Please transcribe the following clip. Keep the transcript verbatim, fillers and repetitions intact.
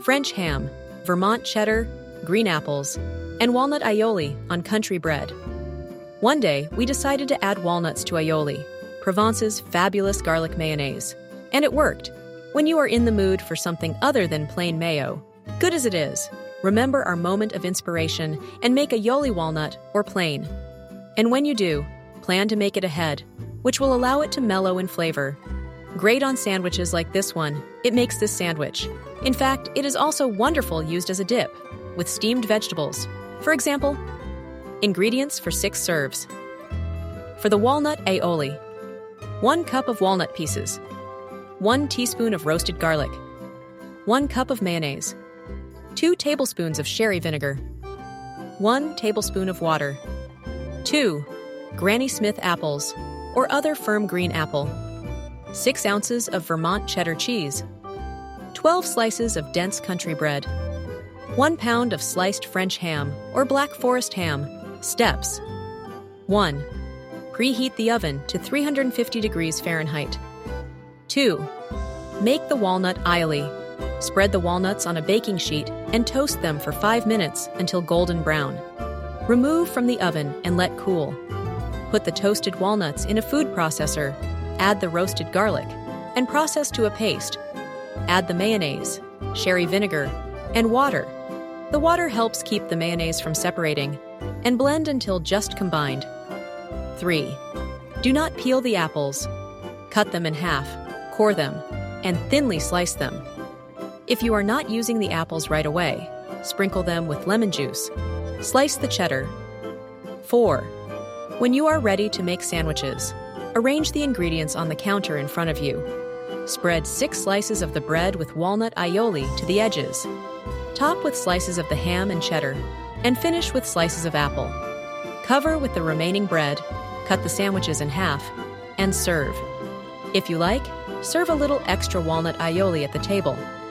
French ham, Vermont cheddar, green apples, and walnut aioli on country bread. One day, we decided to add walnuts to aioli, Provence's fabulous garlic mayonnaise. And it worked. When you are in the mood for something other than plain mayo, good as it is, remember our moment of inspiration and make aioli walnut or plain. And when you do, plan to make it ahead, which will allow it to mellow in flavor. Great on sandwiches like this one, it makes this sandwich. In fact, it is also wonderful used as a dip, with steamed vegetables. For example, ingredients for six serves. For the walnut aioli, one cup of walnut pieces, one teaspoon of roasted garlic, one cup of mayonnaise, two tablespoons of sherry vinegar, one tablespoon of water, two Granny Smith apples or other firm green apple, six ounces of Vermont cheddar cheese, twelve slices of dense country bread, one pound of sliced French ham or Black Forest ham. Steps. one. Preheat the oven to three hundred fifty degrees Fahrenheit. two. Make the walnut aioli. Spread the walnuts on a baking sheet and toast them for five minutes until golden brown. Remove from the oven and let cool. Put the toasted walnuts in a food processor, add the roasted garlic, and process to a paste. Add the mayonnaise, sherry vinegar, and water. The water helps keep the mayonnaise from separating, and blend until just combined. three. Do not peel the apples. Cut them in half, core them, and thinly slice them. If you are not using the apples right away, sprinkle them with lemon juice. Slice the cheddar. four. When you are ready to make sandwiches, arrange the ingredients on the counter in front of you. Spread six slices of the bread with walnut aioli to the edges. Top with slices of the ham and cheddar, and finish with slices of apple. Cover with the remaining bread, cut the sandwiches in half, and serve. If you like, serve a little extra walnut aioli at the table.